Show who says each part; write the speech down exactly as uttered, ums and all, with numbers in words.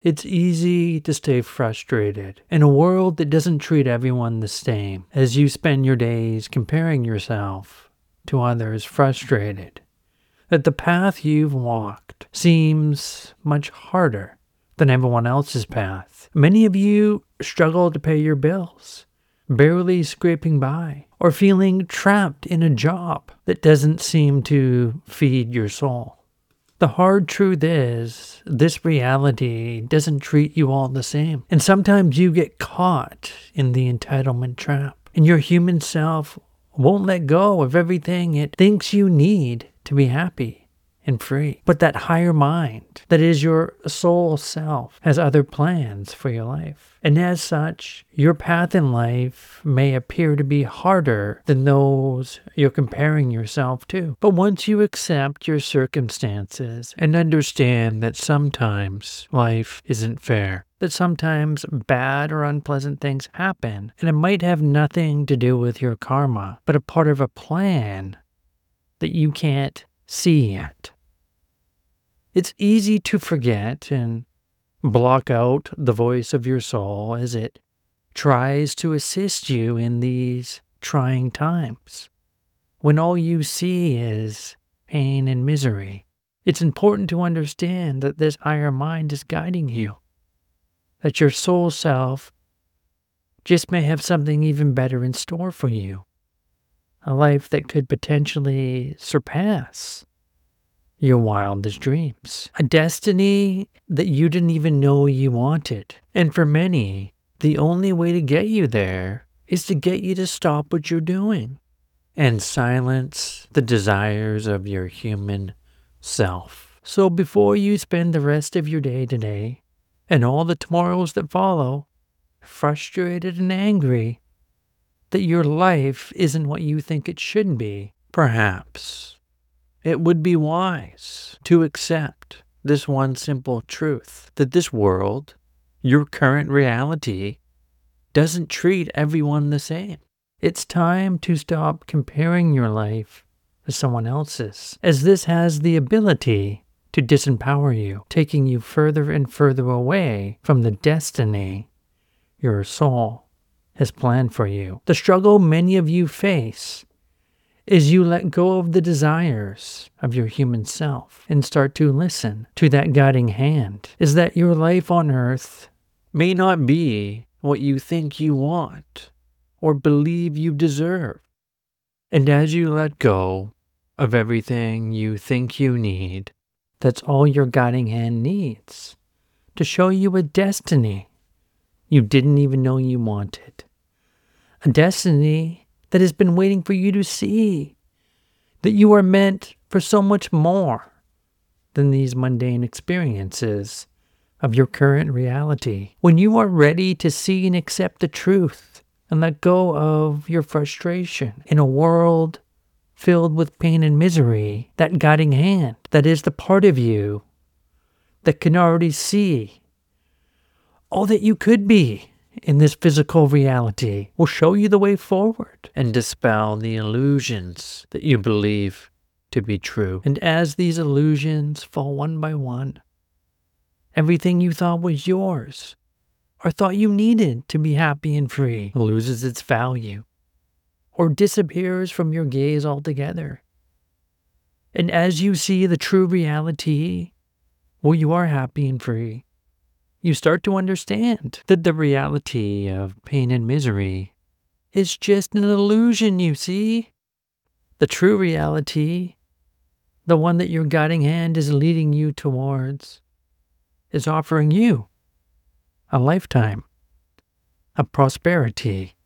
Speaker 1: It's easy to stay frustrated in a world that doesn't treat everyone the same as you spend your days comparing yourself to others, frustrated that the path you've walked seems much harder than everyone else's path. Many of you struggle to pay your bills, barely scraping by, or feeling trapped in a job that doesn't seem to feed your soul. The hard truth is, this reality doesn't treat you all the same. And sometimes you get caught in the entitlement trap. And your human self won't let go of everything it thinks you need to be happy and free. But that higher mind, that is your soul self, has other plans for your life. And as such, your path in life may appear to be harder than those you're comparing yourself to. But once you accept your circumstances and understand that sometimes life isn't fair, that sometimes bad or unpleasant things happen, and it might have nothing to do with your karma, but a part of a plan that you can't see yet. It's easy to forget and block out the voice of your soul as it tries to assist you in these trying times, when all you see is pain and misery. It's important to understand that this higher mind is guiding you, that your soul self just may have something even better in store for you, a life that could potentially surpass your wildest dreams, a destiny that you didn't even know you wanted. And for many, the only way to get you there is to get you to stop what you're doing and silence the desires of your human self. So before you spend the rest of your day today and all the tomorrows that follow, frustrated and angry that your life isn't what you think it should be, perhaps it would be wise to accept this one simple truth, that this world, your current reality, doesn't treat everyone the same. It's time to stop comparing your life to someone else's, as this has the ability to disempower you, taking you further and further away from the destiny your soul has planned for you. The struggle many of you face is you let go of the desires of your human self and start to listen to that guiding hand, is that your life on earth may not be what you think you want or believe you deserve. And as you let go of everything you think you need, that's all your guiding hand needs to show you a destiny you didn't even know you wanted. A destiny that has been waiting for you to see that you are meant for so much more than these mundane experiences of your current reality. When you are ready to see and accept the truth and let go of your frustration in a world filled with pain and misery, that guiding hand, that is the part of you that can already see all that you could be in this physical reality, will show you the way forward and dispel the illusions that you believe to be true. And as these illusions fall one by one, everything you thought was yours or thought you needed to be happy and free loses its value or disappears from your gaze altogether. And as you see the true reality, well, you are happy and free, you start to understand that the reality of pain and misery is just an illusion, you see. The true reality, the one that your guiding hand is leading you towards, is offering you a lifetime of prosperity